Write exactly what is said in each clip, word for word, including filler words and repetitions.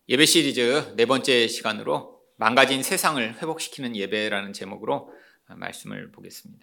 예배 시리즈 네 번째 시간으로 망가진 세상을 회복시키는 예배라는 제목으로 말씀을 보겠습니다.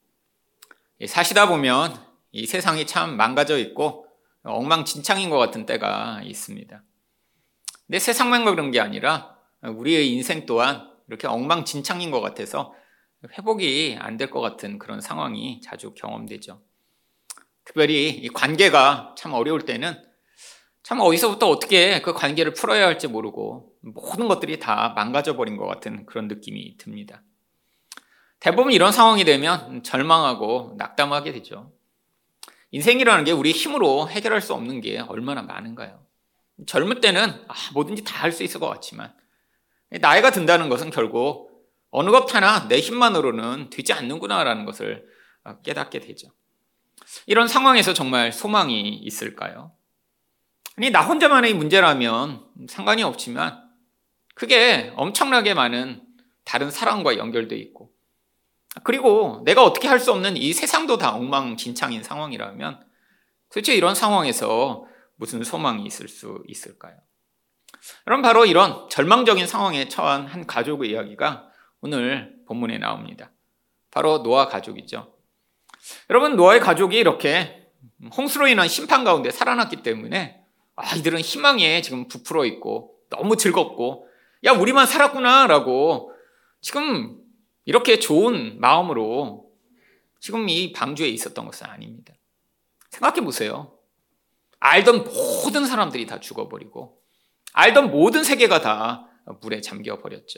사시다 보면 이 세상이 참 망가져 있고 엉망진창인 것 같은 때가 있습니다. 근데 세상만 그런 게 아니라 우리의 인생 또한 이렇게 엉망진창인 것 같아서 회복이 안 될 것 같은 그런 상황이 자주 경험되죠. 특별히 이 관계가 참 어려울 때는 참 어디서부터 어떻게 그 관계를 풀어야 할지 모르고 모든 것들이 다 망가져 버린 것 같은 그런 느낌이 듭니다. 대부분 이런 상황이 되면 절망하고 낙담하게 되죠. 인생이라는 게 우리 힘으로 해결할 수 없는 게 얼마나 많은가요? 젊을 때는 아, 뭐든지 다 할 수 있을 것 같지만 나이가 든다는 것은 결국 어느 것 하나 내 힘만으로는 되지 않는구나라는 것을 깨닫게 되죠. 이런 상황에서 정말 소망이 있을까요? 아니, 나 혼자만의 문제라면 상관이 없지만 그게 엄청나게 많은 다른 사람과 연결돼 있고, 그리고 내가 어떻게 할 수 없는 이 세상도 다 엉망진창인 상황이라면 도대체 이런 상황에서 무슨 소망이 있을 수 있을까요? 그럼 바로 이런 절망적인 상황에 처한 한 가족의 이야기가 오늘 본문에 나옵니다. 바로 노아 가족이죠. 여러분, 노아의 가족이 이렇게 홍수로 인한 심판 가운데 살아났기 때문에 아, 이들은 희망에 지금 부풀어 있고 너무 즐겁고 야, 우리만 살았구나 라고 지금 이렇게 좋은 마음으로 지금 이 방주에 있었던 것은 아닙니다. 생각해 보세요. 알던 모든 사람들이 다 죽어버리고 알던 모든 세계가 다 물에 잠겨버렸죠.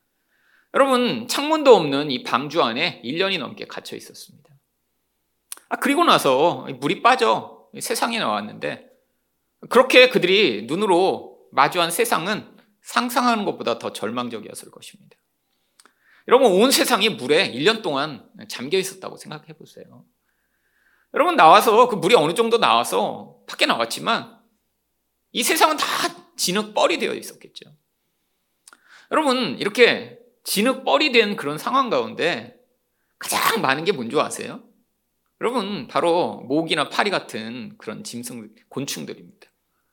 여러분, 창문도 없는 이 방주 안에 일 년이 넘게 갇혀 있었습니다. 아, 그리고 나서 물이 빠져 세상에 나왔는데 그렇게 그들이 눈으로 마주한 세상은 상상하는 것보다 더 절망적이었을 것입니다. 여러분, 온 세상이 물에 일 년 동안 잠겨 있었다고 생각해 보세요. 여러분, 나와서 그 물이 어느 정도 나와서 밖에 나왔지만 이 세상은 다 진흙벌이 되어 있었겠죠. 여러분, 이렇게 진흙벌이 된 그런 상황 가운데 가장 많은 게 뭔지 아세요? 여러분, 바로 모기나 파리 같은 그런 짐승, 곤충들입니다.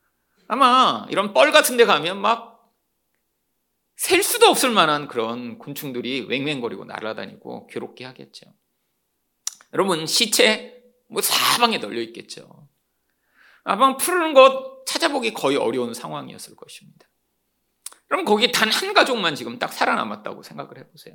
아마 이런 뻘 같은 데 가면 막 셀 수도 없을 만한 그런 곤충들이 왱왱거리고 날아다니고 괴롭게 하겠죠. 여러분, 시체 뭐 사방에 널려 있겠죠. 아마 푸르는 것 찾아보기 거의 어려운 상황이었을 것입니다. 그럼 거기 단 한 가족만 지금 딱 살아남았다고 생각을 해보세요.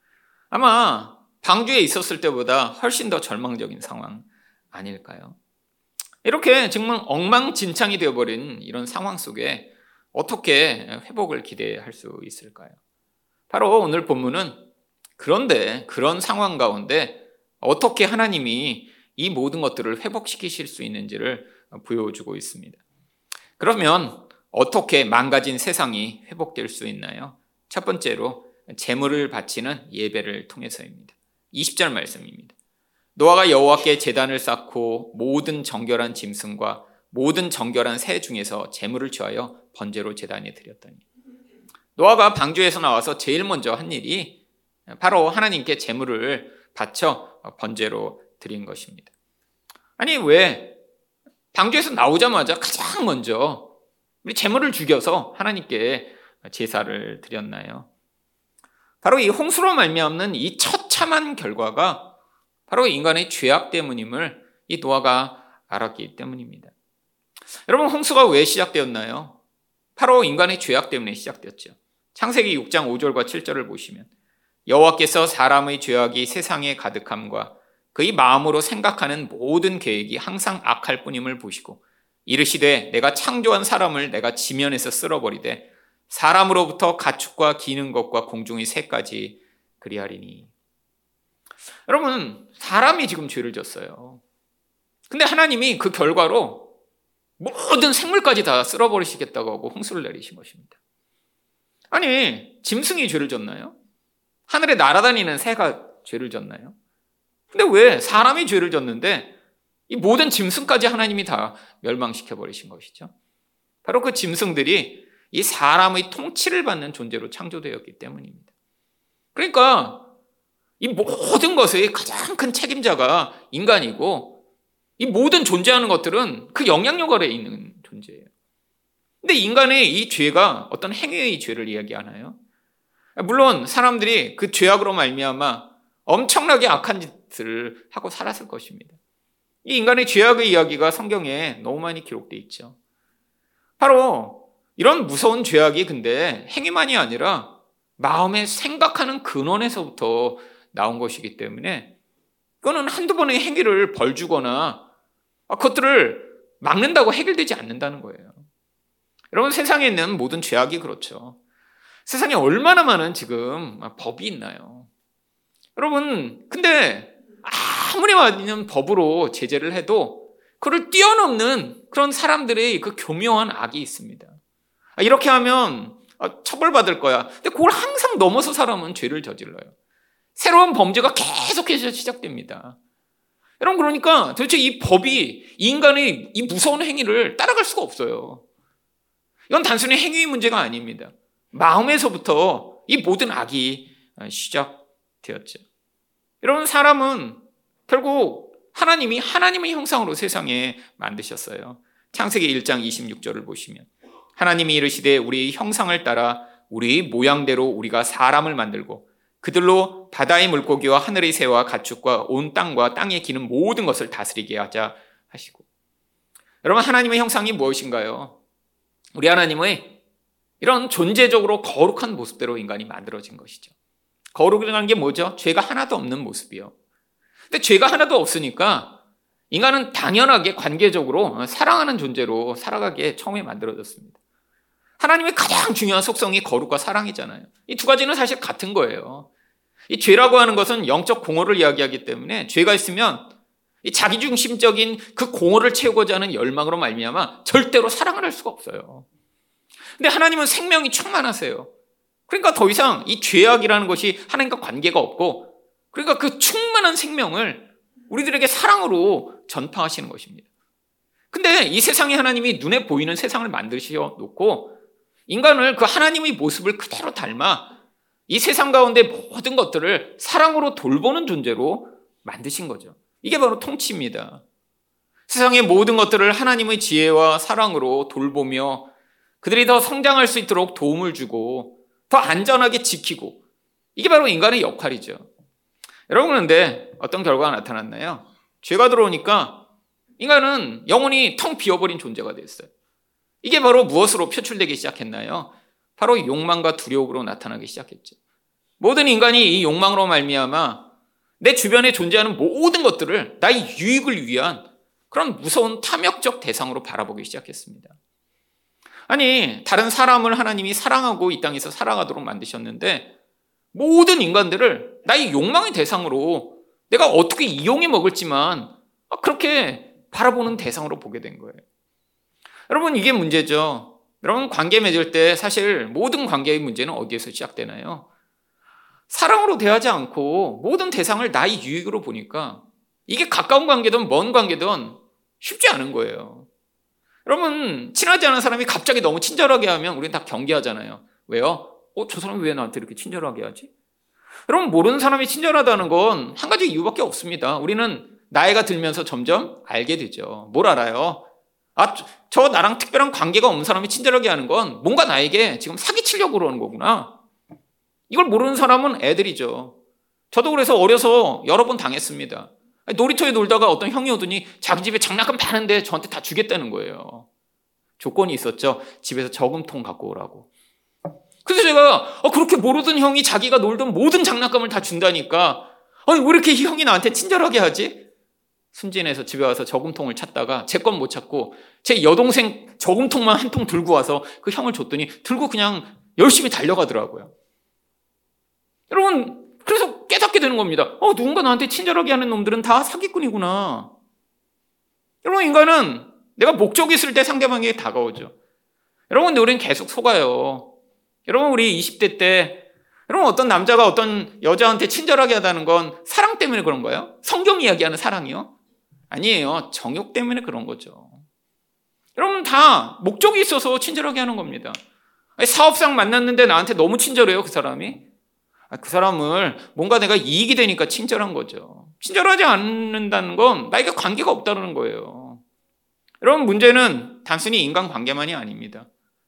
아마 방주에 있었을 때보다 훨씬 더 절망적인 상황 아닐까요? 이렇게 정말 엉망진창이 되어버린 이런 상황 속에 어떻게 회복을 기대할 수 있을까요? 바로 오늘 본문은 그런데 그런 상황 가운데 어떻게 하나님이 이 모든 것들을 회복시키실 수 있는지를 보여주고 있습니다. 그러면 어떻게 망가진 세상이 회복될 수 있나요? 첫 번째로 제물을 바치는 예배를 통해서입니다. 이십 절 말씀입니다. 노아가 여호와께 제단을 쌓고 모든 정결한 짐승과 모든 정결한 새 중에서 제물을 취하여 번제로 제단에 드렸더니, 노아가 방주에서 나와서 제일 먼저 한 일이 바로 하나님께 제물을 바쳐 번제로 드린 것입니다. 아니, 왜 방주에서 나오자마자 가장 먼저 우리 제물을 죽여서 하나님께 제사를 드렸나요? 바로 이 홍수로 말미암는 이 처참한 결과가 바로 인간의 죄악 때문임을 이 노아가 알았기 때문입니다. 여러분, 홍수가 왜 시작되었나요? 바로 인간의 죄악 때문에 시작되었죠. 창세기 육 장 오 절과 칠 절을 보시면 여호와께서 사람의 죄악이 세상에 가득함과 그의 마음으로 생각하는 모든 계획이 항상 악할 뿐임을 보시고 이르시되 내가 창조한 사람을 내가 지면에서 쓸어버리되 사람으로부터 가축과 기는 것과 공중의 새까지 그리하리니. 여러분, 사람이 지금 죄를 졌어요. 근데 하나님이 그 결과로 모든 생물까지 다 쓸어버리시겠다고 하고 홍수를 내리신 것입니다. 아니, 짐승이 죄를 졌나요? 하늘에 날아다니는 새가 죄를 졌나요? 근데 왜 사람이 죄를 졌는데 이 모든 짐승까지 하나님이 다 멸망시켜버리신 것이죠? 바로 그 짐승들이 이 사람의 통치를 받는 존재로 창조되었기 때문입니다. 그러니까 이 모든 것의 가장 큰 책임자가 인간이고 이 모든 존재하는 것들은 그 영향력 아래에 있는 존재예요. 근데 인간의 이 죄가 어떤 행위의 죄를 이야기하나요? 물론 사람들이 그 죄악으로 말미암아 엄청나게 악한 짓을 하고 살았을 것입니다. 이 인간의 죄악의 이야기가 성경에 너무 많이 기록되어 있죠. 바로 이런 무서운 죄악이 근데 행위만이 아니라 마음에 생각하는 근원에서부터 나온 것이기 때문에 이거는 한두 번의 행위를 벌 주거나 그것들을 막는다고 해결되지 않는다는 거예요. 여러분, 세상에 있는 모든 죄악이 그렇죠. 세상에 얼마나 많은 지금 법이 있나요? 여러분, 근데 아무리 많은 법으로 제재를 해도 그를 뛰어넘는 그런 사람들의 그 교묘한 악이 있습니다. 이렇게 하면 처벌받을 거야. 근데 그걸 항상 넘어서 사람은 죄를 저질러요. 새로운 범죄가 계속해서 시작됩니다. 여러분, 그러니까 도대체 이 법이 인간의 이 무서운 행위를 따라갈 수가 없어요. 이건 단순히 행위의 문제가 아닙니다. 마음에서부터 이 모든 악이 시작되었죠. 여러분, 사람은 결국 하나님이 하나님의 형상으로 세상에 만드셨어요. 창세기 일 장 이십육 절을 보시면 하나님이 이르시되 우리 형상을 따라 우리 모양대로 우리가 사람을 만들고 그들로 바다의 물고기와 하늘의 새와 가축과 온 땅과 땅에 기는 모든 것을 다스리게 하자 하시고. 여러분, 하나님의 형상이 무엇인가요? 우리 하나님의 이런 존재적으로 거룩한 모습대로 인간이 만들어진 것이죠. 거룩이라는 게 뭐죠? 죄가 하나도 없는 모습이요. 근데 죄가 하나도 없으니까 인간은 당연하게 관계적으로 사랑하는 존재로 살아가게 처음에 만들어졌습니다. 하나님의 가장 중요한 속성이 거룩과 사랑이잖아요. 이 두 가지는 사실 같은 거예요. 이 죄라고 하는 것은 영적 공허를 이야기하기 때문에 죄가 있으면 이 자기중심적인 그 공허를 채우고자 하는 열망으로 말미암아 절대로 사랑을 할 수가 없어요. 근데 하나님은 생명이 충만하세요. 그러니까 더 이상 이 죄악이라는 것이 하나님과 관계가 없고, 그러니까 그 충만한 생명을 우리들에게 사랑으로 전파하시는 것입니다. 근데 이 세상에 하나님이 눈에 보이는 세상을 만드셔 놓고 인간을 그 하나님의 모습을 그대로 닮아 이 세상 가운데 모든 것들을 사랑으로 돌보는 존재로 만드신 거죠. 이게 바로 통치입니다. 세상의 모든 것들을 하나님의 지혜와 사랑으로 돌보며 그들이 더 성장할 수 있도록 도움을 주고 더 안전하게 지키고, 이게 바로 인간의 역할이죠. 여러분, 그런데 어떤 결과가 나타났나요? 죄가 들어오니까 인간은 영혼이 텅 비어버린 존재가 됐어요. 이게 바로 무엇으로 표출되기 시작했나요? 바로 욕망과 두려움으로 나타나기 시작했죠. 모든 인간이 이 욕망으로 말미암아 내 주변에 존재하는 모든 것들을 나의 유익을 위한 그런 무서운 탐욕적 대상으로 바라보기 시작했습니다. 아니, 다른 사람을 하나님이 사랑하고 이 땅에서 살아가도록 만드셨는데 모든 인간들을 나의 욕망의 대상으로 내가 어떻게 이용해 먹을지만 그렇게 바라보는 대상으로 보게 된 거예요. 여러분, 이게 문제죠. 여러분, 관계 맺을 때 사실 모든 관계의 문제는 어디에서 시작되나요? 사랑으로 대하지 않고 모든 대상을 나의 유익으로 보니까 이게 가까운 관계든 먼 관계든 쉽지 않은 거예요. 여러분, 친하지 않은 사람이 갑자기 너무 친절하게 하면 우리는 다 경계하잖아요. 왜요? 어, 저 사람이 왜 나한테 이렇게 친절하게 하지? 여러분, 모르는 사람이 친절하다는 건 한 가지 이유밖에 없습니다. 우리는 나이가 들면서 점점 알게 되죠. 뭘 알아요? 아, 저 나랑 특별한 관계가 없는 사람이 친절하게 하는 건 뭔가 나에게 지금 사기치려고 그러는 거구나. 이걸 모르는 사람은 애들이죠. 저도 그래서 어려서 여러 번 당했습니다. 놀이터에 놀다가 어떤 형이 오더니 자기 집에 장난감 많은데 저한테 다 주겠다는 거예요. 조건이 있었죠. 집에서 저금통 갖고 오라고. 그래서 제가 어, 그렇게 모르던 형이 자기가 놀던 모든 장난감을 다 준다니까 아니, 왜 이렇게 이 형이 나한테 친절하게 하지? 순진해서 집에 와서 저금통을 찾다가 제 건 못 찾고 제 여동생 저금통만 한 통 들고 와서 그 형을 줬더니 들고 그냥 열심히 달려가더라고요. 여러분, 그래서 깨닫게 되는 겁니다. 어, 누군가 나한테 친절하게 하는 놈들은 다 사기꾼이구나. 여러분, 인간은 내가 목적이 있을 때 상대방에게 다가오죠. 여러분, 근데 우리는 계속 속아요. 여러분, 우리 이십 대 때 여러분, 어떤 남자가 어떤 여자한테 친절하게 하다는 건 사랑 때문에 그런 거예요? 성경 이야기하는 사랑이요? 아니에요. 정욕 때문에 그런 거죠. 여러분, 다 목적이 있어서 친절하게 하는 겁니다. 사업상 만났는데 나한테 너무 친절해요, 그 사람이. 그 사람을 뭔가 내가 이익이 되니까 친절한 거죠. 친절하지 않는다는 건 나에게 관계가 없다는 거예요. 여러분, 문제는 단순히 인간관계만이 아닙니다.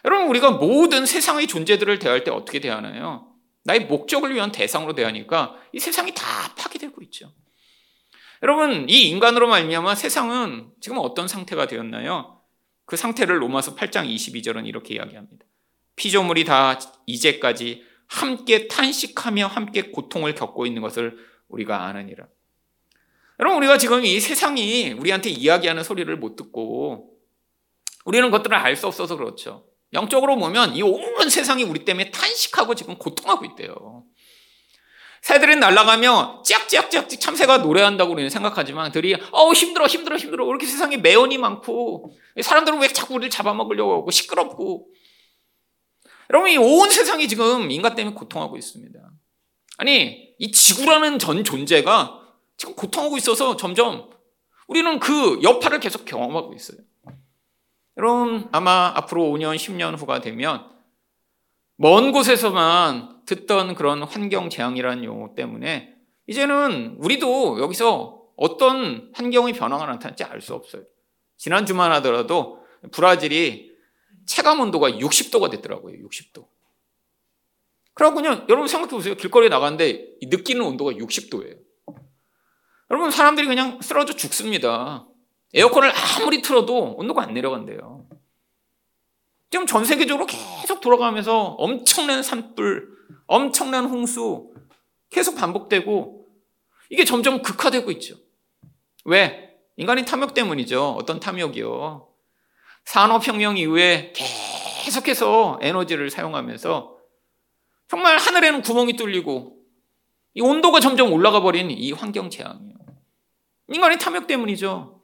여러분, 우리가 모든 세상의 존재들을 대할 때 어떻게 대하나요? 나의 목적을 위한 대상으로 대하니까 이 세상이 다 파괴되고 있죠. 여러분, 이 인간으로 말미암아 세상은 지금 어떤 상태가 되었나요? 그 상태를 로마서 팔 장 이십이 절은 이렇게 이야기합니다. 피조물이 다 이제까지 함께 탄식하며 함께 고통을 겪고 있는 것을 우리가 아느니라. 여러분, 우리가 지금 이 세상이 우리한테 이야기하는 소리를 못 듣고 우리는 그것들을 알 수 없어서 그렇죠. 영적으로 보면 이 온 세상이 우리 때문에 탄식하고 지금 고통하고 있대요. 새들은 날아가며 찌약찌약찌약 참새가 노래한다고 우리는 생각하지만 들이 어우 힘들어 힘들어 힘들어 이렇게 세상에 매연이 많고 사람들은 왜 자꾸 우리를 잡아먹으려고 하고 시끄럽고. 여러분, 이 온 세상이 지금 인간 때문에 고통하고 있습니다. 아니, 이 지구라는 전 존재가 지금 고통하고 있어서 점점 우리는 그 여파를 계속 경험하고 있어요. 여러분, 아마 앞으로 오 년, 십 년 후가 되면 먼 곳에서만 듣던 그런 환경 재앙이라는 용어 때문에 이제는 우리도 여기서 어떤 환경의 변화가 나타날지 알 수 없어요. 지난 주만 하더라도 브라질이 체감 온도가 육십 도가 됐더라고요. 육십 도. 그러고 그냥 여러분 생각해 보세요. 길거리에 나가는데 느끼는 온도가 육십 도예요. 여러분, 사람들이 그냥 쓰러져 죽습니다. 에어컨을 아무리 틀어도 온도가 안 내려간대요. 지금 전 세계적으로 계속 돌아가면서 엄청난 산불, 엄청난 홍수 계속 반복되고 이게 점점 극화되고 있죠. 왜? 인간의 탐욕 때문이죠. 어떤 탐욕이요? 산업혁명 이후에 계속해서 에너지를 사용하면서 정말 하늘에는 구멍이 뚫리고 이 온도가 점점 올라가 버린 이 환경 재앙이에요. 인간의 탐욕 때문이죠.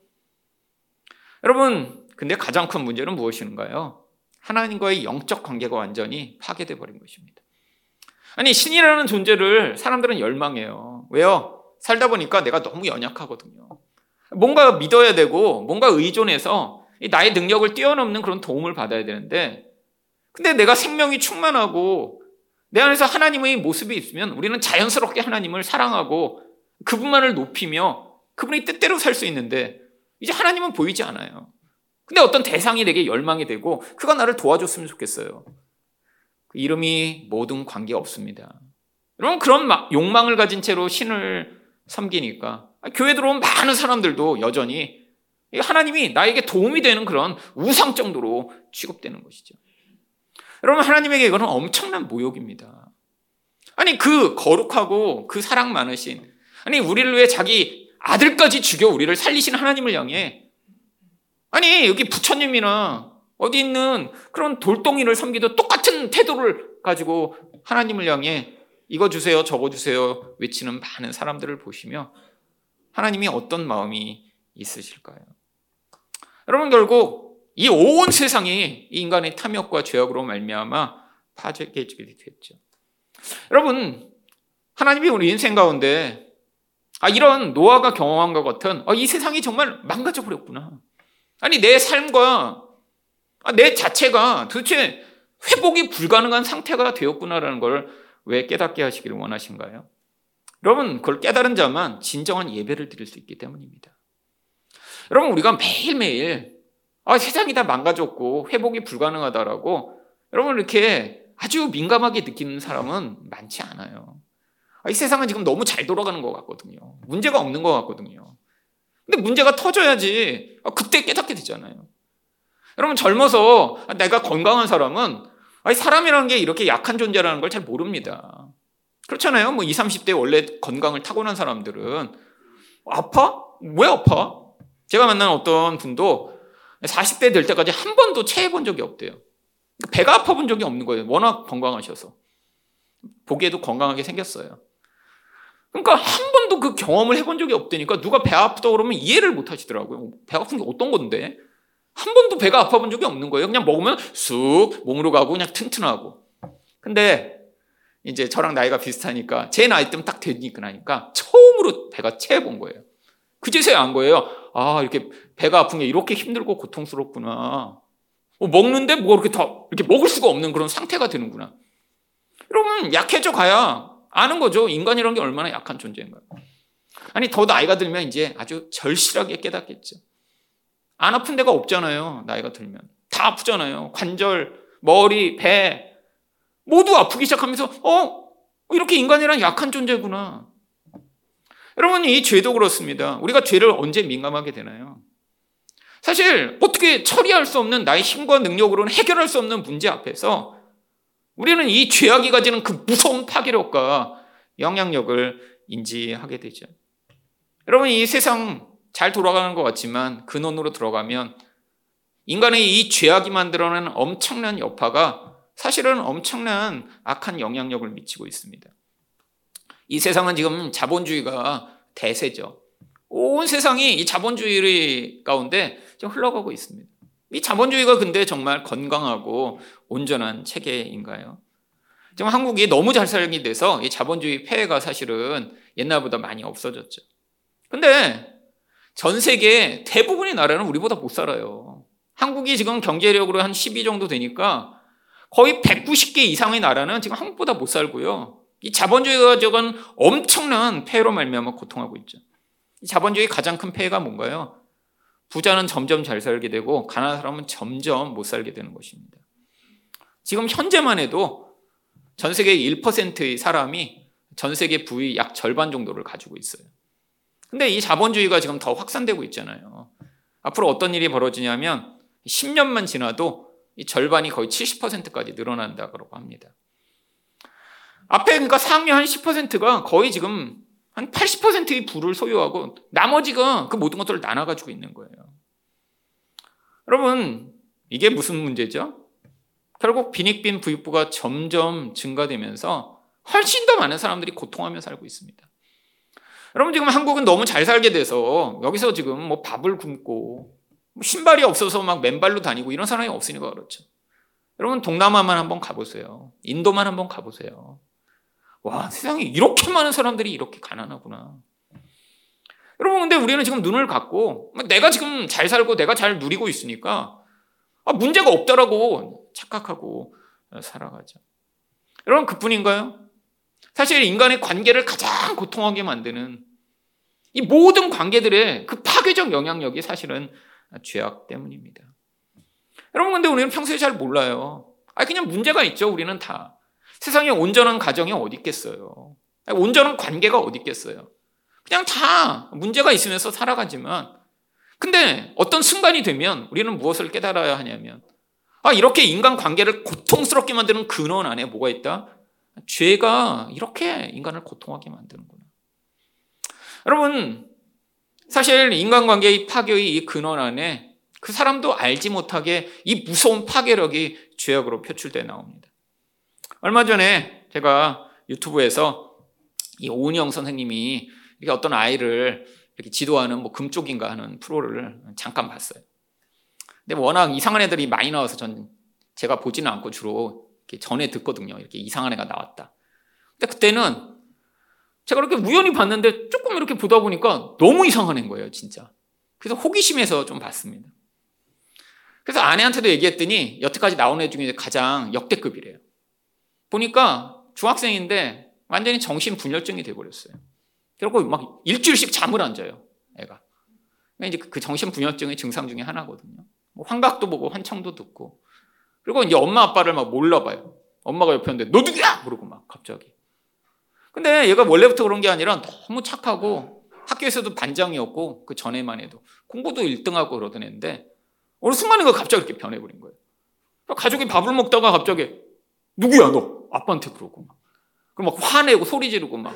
여러분, 근데 가장 큰 문제는 무엇인가요? 하나님과의 영적 관계가 완전히 파괴돼 버린 것입니다. 아니, 신이라는 존재를 사람들은 열망해요. 왜요? 살다 보니까 내가 너무 연약하거든요. 뭔가 믿어야 되고 뭔가 의존해서 나의 능력을 뛰어넘는 그런 도움을 받아야 되는데, 근데 내가 생명이 충만하고 내 안에서 하나님의 모습이 있으면 우리는 자연스럽게 하나님을 사랑하고 그분만을 높이며 그분의 뜻대로 살 수 있는데 이제 하나님은 보이지 않아요. 근데 어떤 대상이 내게 열망이 되고 그가 나를 도와줬으면 좋겠어요. 그 이름이 모든 관계 없습니다. 여러분, 그런 욕망을 가진 채로 신을 섬기니까 교회 들어온 많은 사람들도 여전히 하나님이 나에게 도움이 되는 그런 우상 정도로 취급되는 것이죠. 여러분, 하나님에게 이거는 엄청난 모욕입니다. 아니, 그 거룩하고 그 사랑 많으신, 아니 우리를 위해 자기 아들까지 죽여 우리를 살리신 하나님을 향해, 아니 여기 부처님이나 어디 있는 그런 돌덩이를 섬기도 똑같은 태도를 가지고 하나님을 향해 이거 주세요 저거 주세요 외치는 많은 사람들을 보시며 하나님이 어떤 마음이 있으실까요? 여러분, 결국 이 온 세상이 이 인간의 탐욕과 죄악으로 말미암아 파괴되게 됐죠. 여러분, 하나님이 우리 인생 가운데 아, 이런 노아가 경험한 것 같은 아, 이 세상이 정말 망가져 버렸구나. 아니, 내 삶과 아, 내 자체가 도대체 회복이 불가능한 상태가 되었구나라는 걸 왜 깨닫게 하시기를 원하신가요? 여러분, 그걸 깨달은 자만 진정한 예배를 드릴 수 있기 때문입니다. 여러분, 우리가 매일매일 아, 세상이 다 망가졌고 회복이 불가능하다라고 여러분 이렇게 아주 민감하게 느끼는 사람은 많지 않아요. 아, 이 세상은 지금 너무 잘 돌아가는 것 같거든요. 문제가 없는 것 같거든요. 근데 문제가 터져야지 아, 그때 깨닫게 되잖아요. 여러분, 젊어서 아, 내가 건강한 사람은 아니, 사람이라는 게 이렇게 약한 존재라는 걸 잘 모릅니다. 그렇잖아요. 뭐 이십, 삼십 대 원래 건강을 타고난 사람들은 아파? 왜 아파? 제가 만난 어떤 분도 사십 대 될 때까지 한 번도 체해 본 적이 없대요. 배가 아파 본 적이 없는 거예요. 워낙 건강하셔서. 보기에도 건강하게 생겼어요. 그러니까 한 번도 그 경험을 해본 적이 없다니까 누가 배 아프다고 그러면 이해를 못 하시더라고요. 배가 아픈 게 어떤 건데? 한 번도 배가 아파 본 적이 없는 거예요. 그냥 먹으면 쑥 몸으로 가고 그냥 튼튼하고. 근데 이제 저랑 나이가 비슷하니까 제 나이 때면 딱 되니까 나니까 처음으로 배가 체해 본 거예요. 그제서야 안 거예요. 아, 이렇게 배가 아픈 게 이렇게 힘들고 고통스럽구나. 어, 먹는데 뭐 이렇게 더 이렇게 먹을 수가 없는 그런 상태가 되는구나. 여러분, 약해져 가야 아는 거죠. 인간이라는 게 얼마나 약한 존재인가. 아니, 더 나이가 들면 이제 아주 절실하게 깨닫겠죠. 안 아픈 데가 없잖아요. 나이가 들면 다 아프잖아요. 관절, 머리, 배 모두 아프기 시작하면서 어? 이렇게 인간이란 약한 존재구나. 여러분, 이 죄도 그렇습니다. 우리가 죄를 언제 민감하게 되나요? 사실 어떻게 처리할 수 없는 나의 힘과 능력으로는 해결할 수 없는 문제 앞에서 우리는 이 죄악이 가지는 그 무서운 파괴력과 영향력을 인지하게 되죠. 여러분, 이 세상 잘 돌아가는 것 같지만 근원으로 들어가면 인간의 이 죄악이 만들어낸 엄청난 여파가 사실은 엄청난 악한 영향력을 미치고 있습니다. 이 세상은 지금 자본주의가 대세죠. 온 세상이 이 자본주의 가운데 지금 흘러가고 있습니다. 이 자본주의가 근데 정말 건강하고 온전한 체계인가요? 지금 한국이 너무 잘 살게 돼서 이 자본주의 폐해가 사실은 옛날보다 많이 없어졌죠. 근데 전 세계 대부분의 나라는 우리보다 못 살아요. 한국이 지금 경제력으로 한 십이 정도 되니까 거의 백구십 개 이상의 나라는 지금 한국보다 못 살고요. 이 자본주의가 저건 엄청난 폐해로 말미암아 고통하고 있죠. 이 자본주의 가장 큰 폐해가 뭔가요? 부자는 점점 잘 살게 되고 가난한 사람은 점점 못 살게 되는 것입니다. 지금 현재만 해도 전 세계의 일 퍼센트의 사람이 전 세계 부의 약 절반 정도를 가지고 있어요. 근데 이 자본주의가 지금 더 확산되고 있잖아요. 앞으로 어떤 일이 벌어지냐면 십 년만 지나도 이 절반이 거의 칠십 퍼센트까지 늘어난다고 합니다. 앞에 그러니까 상위 한 십 퍼센트가 거의 지금 한 팔십 퍼센트의 부를 소유하고 나머지가 그 모든 것들을 나눠가지고 있는 거예요. 여러분, 이게 무슨 문제죠? 결국 빈익빈 부익부가 점점 증가되면서 훨씬 더 많은 사람들이 고통하며 살고 있습니다. 여러분, 지금 한국은 너무 잘 살게 돼서 여기서 지금 뭐 밥을 굶고 신발이 없어서 막 맨발로 다니고 이런 사람이 없으니까 그렇죠. 여러분, 동남아만 한번 가보세요. 인도만 한번 가보세요. 와, 세상에 이렇게 많은 사람들이 이렇게 가난하구나. 여러분, 근데 우리는 지금 눈을 감고 내가 지금 잘 살고 내가 잘 누리고 있으니까 아, 문제가 없다라고 착각하고 살아가죠. 여러분, 그뿐인가요? 사실 인간의 관계를 가장 고통하게 만드는 이 모든 관계들의 그 파괴적 영향력이 사실은 죄악 때문입니다. 여러분, 근데 우리는 평소에 잘 몰라요. 아, 그냥 문제가 있죠. 우리는 다. 세상에 온전한 가정이 어디 있겠어요? 온전한 관계가 어디 있겠어요? 그냥 다 문제가 있으면서 살아가지만, 근데 어떤 순간이 되면 우리는 무엇을 깨달아야 하냐면, 아, 이렇게 인간 관계를 고통스럽게 만드는 근원 안에 뭐가 있다? 죄가 이렇게 인간을 고통하게 만드는구나. 여러분, 사실 인간관계의 파괴의 이 근원 안에 그 사람도 알지 못하게 이 무서운 파괴력이 죄악으로 표출되어 나옵니다. 얼마 전에 제가 유튜브에서 이 오은영 선생님이 이렇게 어떤 아이를 이렇게 지도하는 뭐 금쪽인가 하는 프로를 잠깐 봤어요. 근데 워낙 이상한 애들이 많이 나와서 전 제가 보지는 않고 주로 이렇게 전에 듣거든요. 이렇게 이상한 애가 나왔다. 근데 그때는 제가 이렇게 우연히 봤는데 조금 이렇게 보다 보니까 너무 이상한 애인 거예요, 진짜. 그래서 호기심에서 좀 봤습니다. 그래서 아내한테도 얘기했더니 여태까지 나온 애 중에 가장 역대급이래요. 보니까 중학생인데 완전히 정신분열증이 돼버렸어요. 그리고 막 일주일씩 잠을 안 자요, 애가. 이제 그 정신분열증의 증상 중에 하나거든요. 뭐 환각도 보고 환청도 듣고. 그리고 이제 엄마 아빠를 막 몰라봐요. 엄마가 옆에 있는데 너 누구야? 그러고 막 갑자기. 근데 얘가 원래부터 그런 게 아니라 너무 착하고 학교에서도 반장이었고 그 전에만 해도 공부도 일 등하고 그러던 애인데 어느 순간인가 갑자기 이렇게 변해버린 거예요. 가족이 밥을 먹다가 갑자기 누구야 너? 아빠한테 그러고 막. 그럼 막 화내고 소리 지르고 막.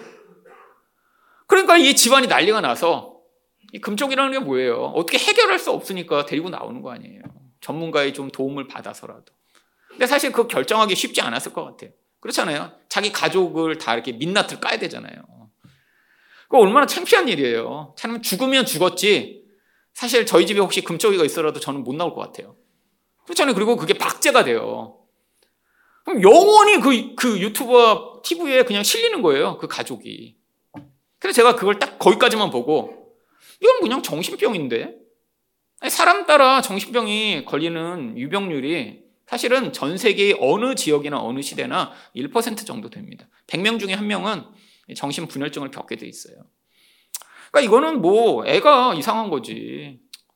그러니까 이 집안이 난리가 나서 이 금쪽이라는 게 뭐예요? 어떻게 해결할 수 없으니까 데리고 나오는 거 아니에요. 전문가의 좀 도움을 받아서라도. 근데 사실 그거 결정하기 쉽지 않았을 것 같아요. 그렇잖아요. 자기 가족을 다 이렇게 민낯을 까야 되잖아요. 그거 얼마나 창피한 일이에요. 참 죽으면 죽었지. 사실 저희 집에 혹시 금쪽이가 있어라도 저는 못 나올 것 같아요. 그렇잖아요. 그리고 그게 박제가 돼요. 그럼 영원히 그, 그 유튜브와 티비에 그냥 실리는 거예요. 그 가족이. 그래서 제가 그걸 딱 거기까지만 보고 이건 그냥 정신병인데? 아니, 사람 따라 정신병이 걸리는 유병률이 사실은 전 세계의 어느 지역이나 어느 시대나 일 퍼센트 정도 됩니다. 백 명 중에 한 명은 정신분열증을 겪게 돼 있어요. 그러니까 이거는 뭐 애가 이상한 거지.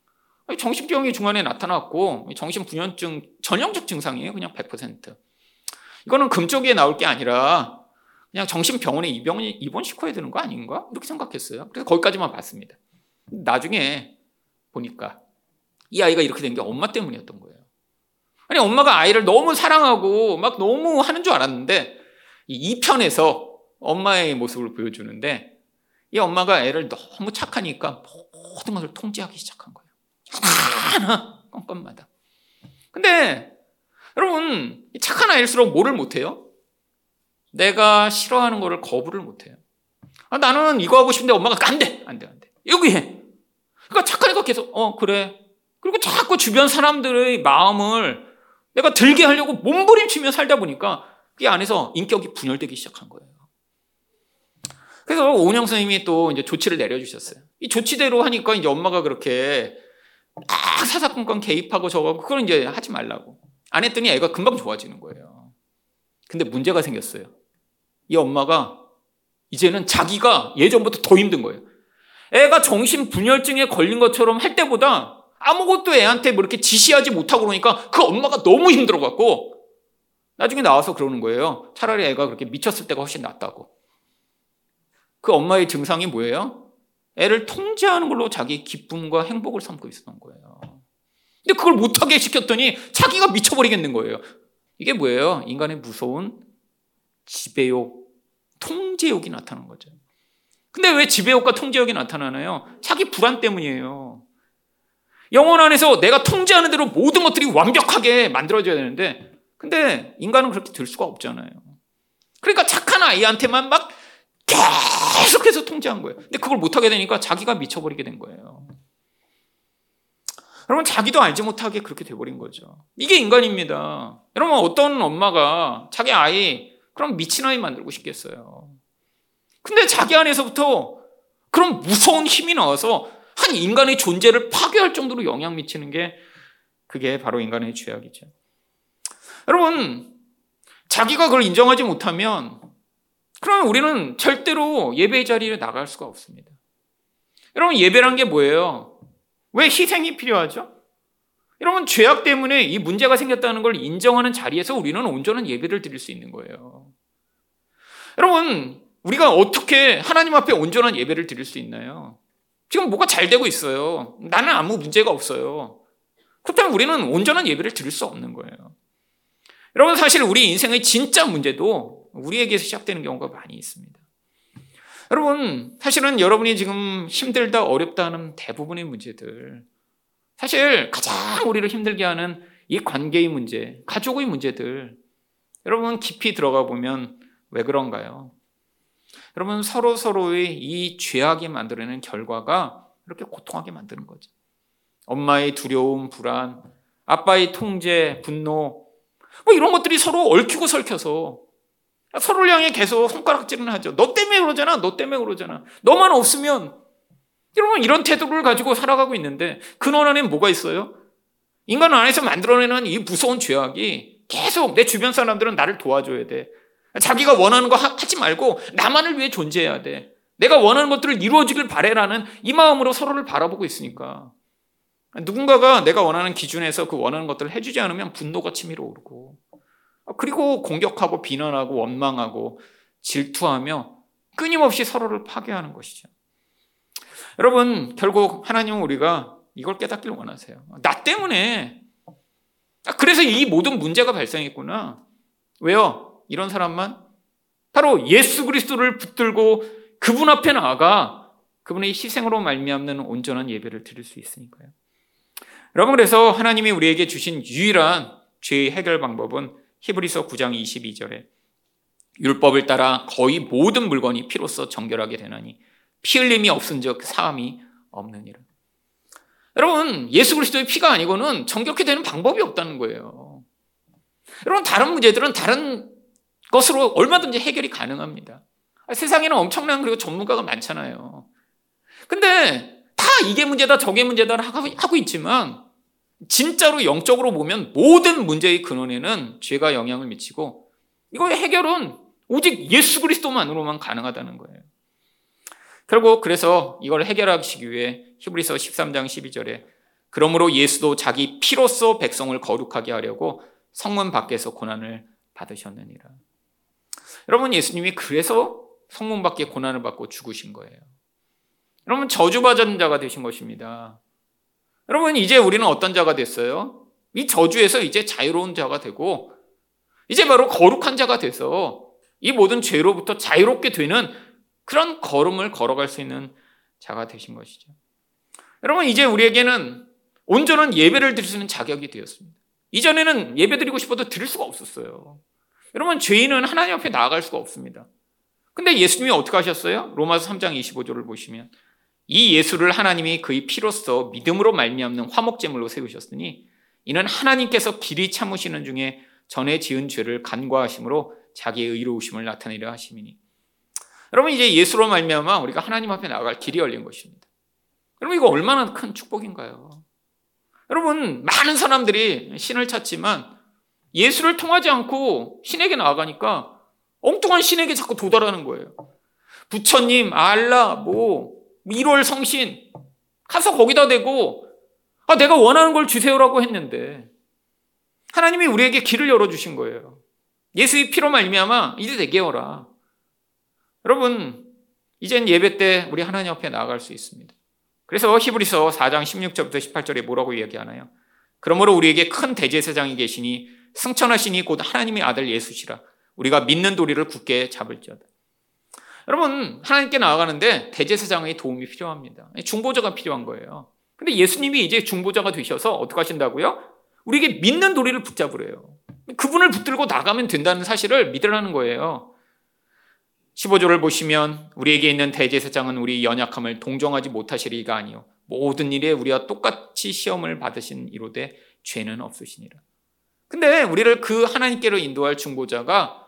정신병이 중간에 나타났고 정신분열증 전형적 증상이에요. 그냥 백 퍼센트. 이거는 금쪽에 나올 게 아니라 그냥 정신병원에 입원, 입원시켜야 되는 거 아닌가? 이렇게 생각했어요. 그래서 거기까지만 봤습니다. 나중에 보니까 이 아이가 이렇게 된 게 엄마 때문이었던 거예요. 아니, 엄마가 아이를 너무 사랑하고 막 너무 하는 줄 알았는데 이 편에서 엄마의 모습을 보여주는데 이 엄마가 애를 너무 착하니까 모든 것을 통제하기 시작한 거예요. 하나하나 건건마다. 근데 여러분, 착한 아이일수록 뭐를 못해요? 내가 싫어하는 거를 거부를 못해요. 아, 나는 이거 하고 싶은데 엄마가 안 돼, 안 돼, 안 돼. 여기 해. 그러니까 착하니까 계속 어 그래. 그리고 자꾸 주변 사람들의 마음을 내가 들게 하려고 몸부림치며 살다 보니까 그 안에서 인격이 분열되기 시작한 거예요. 그래서 오은영 선생님이 또 이제 조치를 내려주셨어요. 이 조치대로 하니까 이제 엄마가 그렇게 막 사사건건 개입하고 저거 그걸 이제 하지 말라고 안 했더니 애가 금방 좋아지는 거예요. 근데 문제가 생겼어요. 이 엄마가 이제는 자기가 예전부터 더 힘든 거예요. 애가 정신분열증에 걸린 것처럼 할 때보다 아무것도 애한테 뭐 이렇게 지시하지 못하고 그러니까 그 엄마가 너무 힘들어갖고 나중에 나와서 그러는 거예요. 차라리 애가 그렇게 미쳤을 때가 훨씬 낫다고. 그 엄마의 증상이 뭐예요? 애를 통제하는 걸로 자기 기쁨과 행복을 삼고 있었던 거예요. 근데 그걸 못하게 시켰더니 자기가 미쳐버리겠는 거예요. 이게 뭐예요? 인간의 무서운 지배욕, 통제욕이 나타나는 거죠. 근데 왜 지배욕과 통제욕이 나타나나요? 자기 불안 때문이에요. 영혼 안에서 내가 통제하는 대로 모든 것들이 완벽하게 만들어져야 되는데 근데 인간은 그렇게 될 수가 없잖아요. 그러니까 착한 아이한테만 막 계속해서 통제한 거예요. 근데 그걸 못하게 되니까 자기가 미쳐버리게 된 거예요. 여러분, 자기도 알지 못하게 그렇게 돼버린 거죠. 이게 인간입니다. 여러분, 어떤 엄마가 자기 아이 그럼 미친 아이 만들고 싶겠어요. 근데 자기 안에서부터 그런 무서운 힘이 나와서 한 인간의 존재를 파괴할 정도로 영향 미치는 게 그게 바로 인간의 죄악이죠. 여러분, 자기가 그걸 인정하지 못하면 그러면 우리는 절대로 예배의 자리에 나갈 수가 없습니다. 여러분, 예배란 게 뭐예요? 왜 희생이 필요하죠? 여러분, 죄악 때문에 이 문제가 생겼다는 걸 인정하는 자리에서 우리는 온전한 예배를 드릴 수 있는 거예요. 여러분, 우리가 어떻게 하나님 앞에 온전한 예배를 드릴 수 있나요? 지금 뭐가 잘 되고 있어요. 나는 아무 문제가 없어요. 그렇다면 우리는 온전한 예배를 드릴 수 없는 거예요. 여러분, 사실 우리 인생의 진짜 문제도 우리에게서 시작되는 경우가 많이 있습니다. 여러분, 사실은 여러분이 지금 힘들다, 어렵다 하는 대부분의 문제들, 사실 가장 우리를 힘들게 하는 이 관계의 문제, 가족의 문제들, 여러분 깊이 들어가 보면 왜 그런가요? 여러분, 서로 서로의 이 죄악이 만들어내는 결과가 이렇게 고통하게 만드는 거죠. 엄마의 두려움, 불안, 아빠의 통제, 분노, 뭐 이런 것들이 서로 얽히고 설켜서 서로를 향해 계속 손가락질은 하죠. 너 때문에 그러잖아. 너 때문에 그러잖아. 너만 없으면. 여러분, 이런 태도를 가지고 살아가고 있는데 근원 안에 뭐가 있어요? 인간 안에서 만들어내는 이 무서운 죄악이 계속 내 주변 사람들은 나를 도와줘야 돼. 자기가 원하는 거 하지 말고 나만을 위해 존재해야 돼. 내가 원하는 것들을 이루어지길 바래라는 이 마음으로 서로를 바라보고 있으니까 누군가가 내가 원하는 기준에서 그 원하는 것들을 해주지 않으면 분노가 치밀어 오르고 그리고 공격하고 비난하고 원망하고 질투하며 끊임없이 서로를 파괴하는 것이죠. 여러분, 결국 하나님은 우리가 이걸 깨닫기를 원하세요. 나 때문에 그래서 이 모든 문제가 발생했구나. 왜요? 이런 사람만 바로 예수 그리스도를 붙들고 그분 앞에 나아가 그분의 희생으로 말미암는 온전한 예배를 드릴 수 있으니까요. 여러분, 그래서 하나님이 우리에게 주신 유일한 죄의 해결 방법은 히브리서 구 장 이십이 절에 율법을 따라 거의 모든 물건이 피로써 정결하게 되나니 피 흘림이 없은즉 사함이 없느니라. 여러분, 예수 그리스도의 피가 아니고는 정결케 되는 방법이 없다는 거예요. 여러분, 다른 문제들은 다른 것으로 얼마든지 해결이 가능합니다. 세상에는 엄청난 그리고 전문가가 많잖아요. 근데 다 이게 문제다 저게 문제다 하고 있지만 진짜로 영적으로 보면 모든 문제의 근원에는 죄가 영향을 미치고 이거의 해결은 오직 예수 그리스도만으로만 가능하다는 거예요. 결국 그래서 이걸 해결하기 위해 히브리서 십삼 장 십이 절에 그러므로 예수도 자기 피로써 백성을 거룩하게 하려고 성문 밖에서 고난을 받으셨느니라. 여러분, 예수님이 그래서 성문 밖에 고난을 받고 죽으신 거예요. 여러분, 저주받은 자가 되신 것입니다. 여러분, 이제 우리는 어떤 자가 됐어요? 이 저주에서 이제 자유로운 자가 되고 이제 바로 거룩한 자가 돼서 이 모든 죄로부터 자유롭게 되는 그런 걸음을 걸어갈 수 있는 자가 되신 것이죠. 여러분, 이제 우리에게는 온전한 예배를 드릴 수 있는 자격이 되었습니다. 이전에는 예배 드리고 싶어도 드릴 수가 없었어요. 여러분, 죄인은 하나님 앞에 나아갈 수가 없습니다. 근데 예수님이 어떻게 하셨어요? 로마서 삼 장 이십오 절을 보시면 이 예수를 하나님이 그의 피로써 믿음으로 말미암는 화목제물로 세우셨으니 이는 하나님께서 길이 참으시는 중에 전에 지은 죄를 간과하심으로 자기의 의로우심을 나타내려 하심이니. 여러분, 이제 예수로 말미암아 우리가 하나님 앞에 나아갈 길이 열린 것입니다. 여러분, 이거 얼마나 큰 축복인가요? 여러분, 많은 사람들이 신을 찾지만 예수를 통하지 않고 신에게 나아가니까 엉뚱한 신에게 자꾸 도달하는 거예요. 부처님, 알라, 뭐 일월 성신 가서 거기다 대고 아, 내가 원하는 걸 주세요라고 했는데 하나님이 우리에게 길을 열어주신 거예요. 예수의 피로 말미암아 이제 내게 오라. 여러분, 이젠 예배 때 우리 하나님 앞에 나아갈 수 있습니다. 그래서 히브리서 사 장 십육 절부터 십팔 절에 뭐라고 이야기하나요? 그러므로 우리에게 큰 대제사장이 계시니 승천하시니 곧 하나님의 아들 예수시라. 우리가 믿는 도리를 굳게 잡을지어다. 여러분, 하나님께 나아가는데 대제사장의 도움이 필요합니다. 중보자가 필요한 거예요. 근데 예수님이 이제 중보자가 되셔서 어떻게 하신다고요? 우리에게 믿는 도리를 붙잡으래요. 그분을 붙들고 나가면 된다는 사실을 믿으라는 거예요. 십오 절을 보시면 우리에게 있는 대제사장은 우리 연약함을 동정하지 못하시리가 아니요 모든 일에 우리와 똑같이 시험을 받으신 이로되 죄는 없으시니라. 근데 우리를 그 하나님께로 인도할 중보자가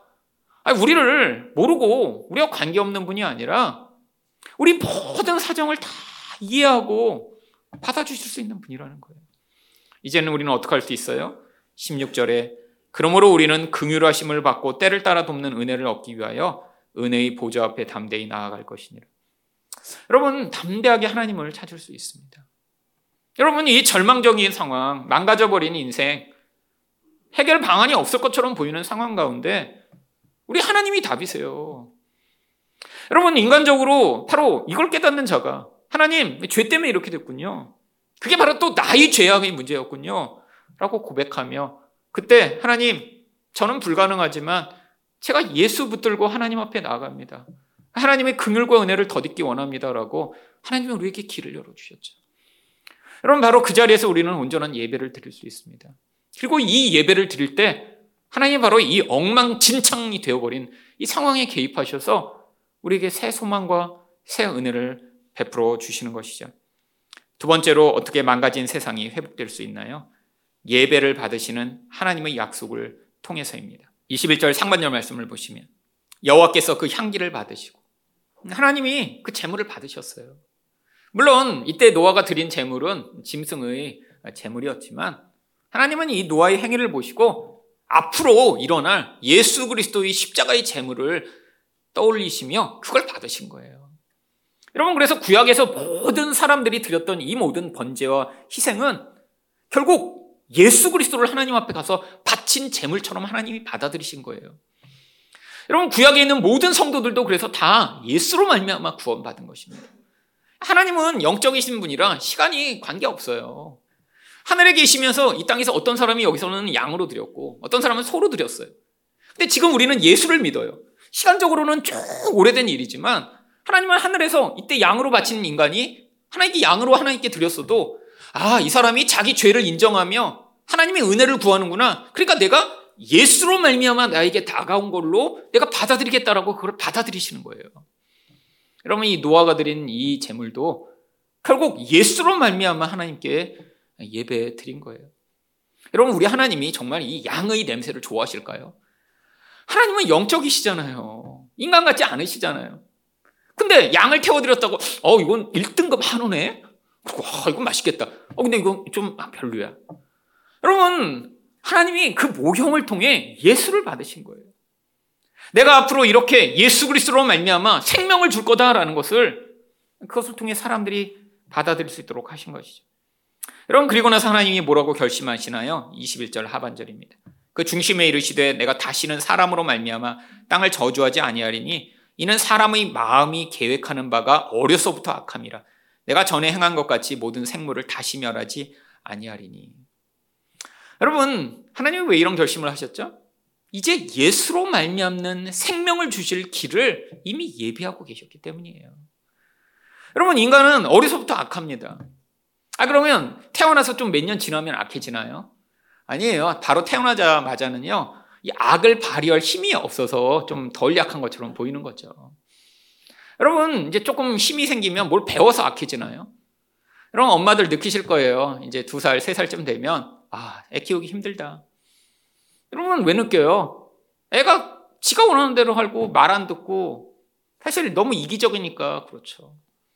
우리를 모르고 우리와 관계없는 분이 아니라 우리 모든 사정을 다 이해하고 받아주실 수 있는 분이라는 거예요. 이제는 우리는 어떻게 할 수 있어요? 십육 절에 그러므로 우리는 긍휼하심을 받고 때를 따라 돕는 은혜를 얻기 위하여 은혜의 보좌 앞에 담대히 나아갈 것이니라. 여러분, 담대하게 하나님을 찾을 수 있습니다. 여러분, 이 절망적인 상황, 망가져버린 인생, 해결 방안이 없을 것처럼 보이는 상황 가운데 우리 하나님이 답이세요. 여러분, 인간적으로 바로 이걸 깨닫는 자가 하나님, 죄 때문에 이렇게 됐군요. 그게 바로 또 나의 죄악의 문제였군요. 라고 고백하며 그때 하나님, 저는 불가능하지만 제가 예수 붙들고 하나님 앞에 나아갑니다. 하나님의 긍휼과 은혜를 덧입기 원합니다라고 하나님이 우리에게 길을 열어주셨죠. 여러분, 바로 그 자리에서 우리는 온전한 예배를 드릴 수 있습니다. 그리고 이 예배를 드릴 때 하나님이 바로 이 엉망진창이 되어버린 이 상황에 개입하셔서 우리에게 새 소망과 새 은혜를 베풀어 주시는 것이죠. 두 번째로 어떻게 망가진 세상이 회복될 수 있나요? 예배를 받으시는 하나님의 약속을 통해서입니다. 이십일 절 상반절 말씀을 보시면 여호와께서 그 향기를 받으시고 하나님이 그 제물을 받으셨어요. 물론 이때 노아가 드린 제물은 짐승의 제물이었지만 하나님은 이 노아의 행위를 보시고 앞으로 일어날 예수 그리스도의 십자가의 제물을 떠올리시며 그걸 받으신 거예요. 여러분, 그래서 구약에서 모든 사람들이 드렸던 이 모든 번제와 희생은 결국 예수 그리스도를 하나님 앞에 가서 바친 제물처럼 하나님이 받아들이신 거예요. 여러분, 구약에 있는 모든 성도들도 그래서 다 예수로 말미암아 구원받은 것입니다. 하나님은 영적이신 분이라 시간이 관계없어요. 하늘에 계시면서 이 땅에서 어떤 사람이 여기서는 양으로 드렸고 어떤 사람은 소로 드렸어요. 근데 지금 우리는 예수를 믿어요. 시간적으로는 쭉 오래된 일이지만 하나님은 하늘에서 이때 양으로 바치는 인간이 하나님께 양으로 하나님께 드렸어도 아, 이 사람이 자기 죄를 인정하며 하나님의 은혜를 구하는구나. 그러니까 내가 예수로 말미암아 나에게 다가온 걸로 내가 받아들이겠다라고 그걸 받아들이시는 거예요. 여러분, 이 노아가 드린 이 제물도 결국 예수로 말미암아 하나님께 예배 드린 거예요. 여러분, 우리 하나님이 정말 이 양의 냄새를 좋아하실까요? 하나님은 영적이시잖아요. 인간 같지 않으시잖아요. 근데 양을 태워드렸다고 어 이건 일 등급 한우네? 와, 이건 맛있겠다. 어 근데 이건 좀 별로야. 여러분, 하나님이 그 모형을 통해 예수를 받으신 거예요. 내가 앞으로 이렇게 예수 그리스도로 말미암아 생명을 줄 거다라는 것을 그것을 통해 사람들이 받아들일 수 있도록 하신 것이죠. 여러분, 그리고 나서 하나님이 뭐라고 결심하시나요? 이십일 절 하반절입니다. 그 중심에 이르시되 내가 다시는 사람으로 말미암아 땅을 저주하지 아니하리니 이는 사람의 마음이 계획하는 바가 어려서부터 악함이라. 내가 전에 행한 것 같이 모든 생물을 다시 멸하지 아니하리니. 여러분, 하나님이 왜 이런 결심을 하셨죠? 이제 예수로 말미암는 생명을 주실 길을 이미 예비하고 계셨기 때문이에요. 여러분, 인간은 어려서부터 악합니다. 아, 그러면 태어나서 좀 몇 년 지나면 악해지나요? 아니에요. 바로 태어나자마자는요, 이 악을 발휘할 힘이 없어서 좀 덜 약한 것처럼 보이는 거죠. 여러분, 이제 조금 힘이 생기면 뭘 배워서 악해지나요? 여러분, 엄마들 느끼실 거예요. 이제 두 살, 세 살쯤 되면, 아, 애 키우기 힘들다. 여러분, 왜 느껴요? 애가 지가 원하는 대로 하고 말 안 듣고 사실 너무 이기적이니까 그렇죠.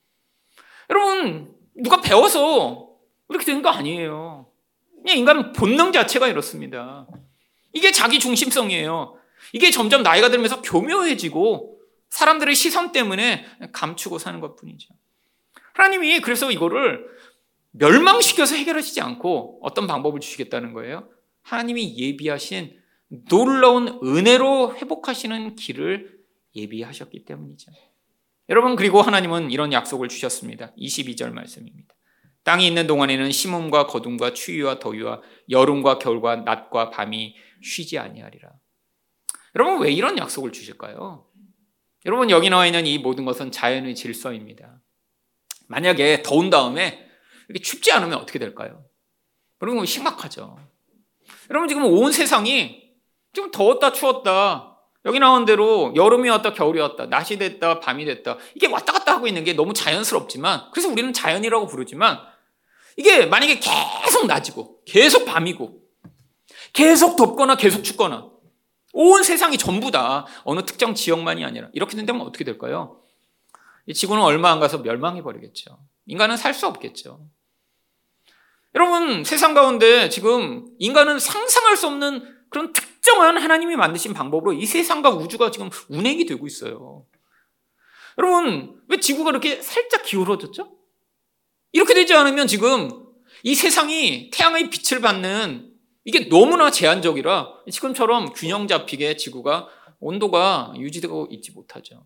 여러분, 누가 배워서 이렇게 되는 거 아니에요. 그냥 인간은 본능 자체가 이렇습니다. 이게 자기 중심성이에요. 이게 점점 나이가 들면서 교묘해지고 사람들의 시선 때문에 감추고 사는 것뿐이죠. 하나님이 그래서 이거를 멸망시켜서 해결하시지 않고 어떤 방법을 주시겠다는 거예요? 하나님이 예비하신 놀라운 은혜로 회복하시는 길을 예비하셨기 때문이죠. 여러분, 그리고 하나님은 이런 약속을 주셨습니다. 이십이 절 말씀입니다. 땅이 있는 동안에는 심음과 거둠과 추위와 더위와 여름과 겨울과 낮과 밤이 쉬지 아니하리라. 여러분, 왜 이런 약속을 주실까요? 여러분, 여기 나와 있는 이 모든 것은 자연의 질서입니다. 만약에 더운 다음에 이렇게 춥지 않으면 어떻게 될까요? 여러분, 심각하죠. 여러분, 지금 온 세상이 지금 더웠다 추웠다, 여기 나온 대로 여름이 왔다 겨울이 왔다, 낮이 됐다 밤이 됐다, 이게 왔다 갔다 하고 있는 게 너무 자연스럽지만, 그래서 우리는 자연이라고 부르지만, 이게 만약에 계속 낮이고 계속 밤이고 계속 덥거나 계속 춥거나 온 세상이 전부 다 어느 특정 지역만이 아니라 이렇게 된다면 어떻게 될까요? 이 지구는 얼마 안 가서 멸망해버리겠죠. 인간은 살 수 없겠죠. 여러분, 세상 가운데 지금 인간은 상상할 수 없는 그런 특정한 하나님이 만드신 방법으로 이 세상과 우주가 지금 운행이 되고 있어요. 여러분, 왜 지구가 이렇게 살짝 기울어졌죠? 이렇게 되지 않으면 지금 이 세상이 태양의 빛을 받는 이게 너무나 제한적이라 지금처럼 균형 잡히게 지구가 온도가 유지되고 있지 못하죠.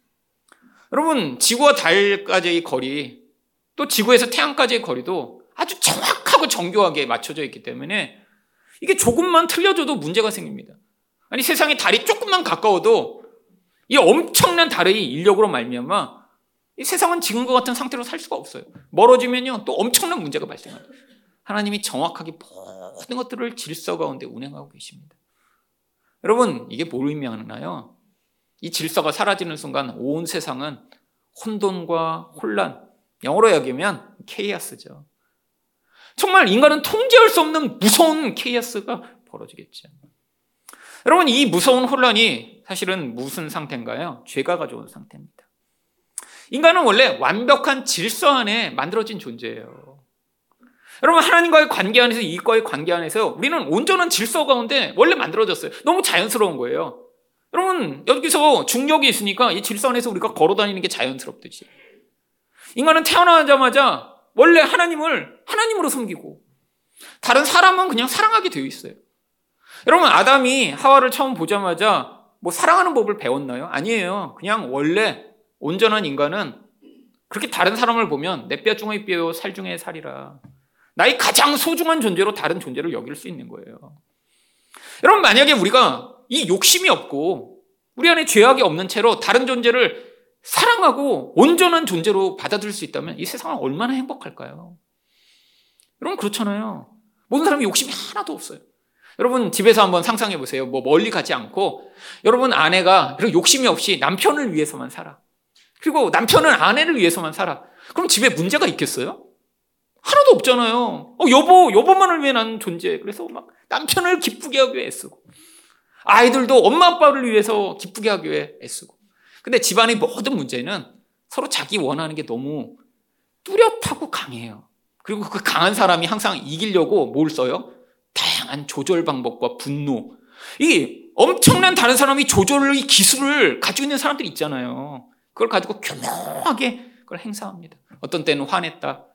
여러분, 지구와 달까지의 거리, 또 지구에서 태양까지의 거리도 아주 정확하고 정교하게 맞춰져 있기 때문에 이게 조금만 틀려져도 문제가 생깁니다. 아니, 세상에 달이 조금만 가까워도 이 엄청난 달의 인력으로 말미암아 이 세상은 지금과 같은 상태로 살 수가 없어요. 멀어지면요 또 엄청난 문제가 발생합니다. 하나님이 정확하게 모든 것들을 질서 가운데 운행하고 계십니다. 여러분, 이게 뭘 의미하나요? 이 질서가 사라지는 순간 온 세상은 혼돈과 혼란, 영어로 여기면 케이오스죠. 정말 인간은 통제할 수 없는 무서운 케이오스가 벌어지겠죠. 여러분, 이 무서운 혼란이 사실은 무슨 상태인가요? 죄가 가져온 상태입니다. 인간은 원래 완벽한 질서 안에 만들어진 존재예요. 여러분, 하나님과의 관계 안에서, 이익과의 관계 안에서 우리는 온전한 질서 가운데 원래 만들어졌어요. 너무 자연스러운 거예요. 여러분, 여기서 중력이 있으니까 이 질서 안에서 우리가 걸어다니는 게 자연스럽듯이, 인간은 태어나자마자 원래 하나님을 하나님으로 섬기고 다른 사람은 그냥 사랑하게 되어 있어요. 여러분, 아담이 하와를 처음 보자마자 뭐 사랑하는 법을 배웠나요? 아니에요. 그냥 원래 온전한 인간은 그렇게 다른 사람을 보면 내 뼈 중의 뼈요 살 중의 살이라, 나의 가장 소중한 존재로 다른 존재를 여길 수 있는 거예요. 여러분, 만약에 우리가 이 욕심이 없고 우리 안에 죄악이 없는 채로 다른 존재를 사랑하고 온전한 존재로 받아들일 수 있다면 이 세상은 얼마나 행복할까요? 여러분, 그렇잖아요. 모든 사람이 욕심이 하나도 없어요. 여러분, 집에서 한번 상상해 보세요. 뭐 멀리 가지 않고 여러분 아내가 그런 욕심이 없이 남편을 위해서만 살아. 그리고 남편은 아내를 위해서만 살아. 그럼 집에 문제가 있겠어요? 하나도 없잖아요. 어, 여보, 여보만을 위해 난 존재. 그래서 막 남편을 기쁘게 하기 위해 애쓰고, 아이들도 엄마 아빠를 위해서 기쁘게 하기 위해 애쓰고. 근데 집안의 모든 문제는 서로 자기 원하는 게 너무 뚜렷하고 강해요. 그리고 그 강한 사람이 항상 이기려고 뭘 써요? 다양한 조절 방법과 분노. 이 엄청난 다른 사람이 조절의 기술을 가지고 있는 사람들이 있잖아요. 그걸 가지고 교묘하게 그걸 행사합니다. 어떤 때는 화냈다,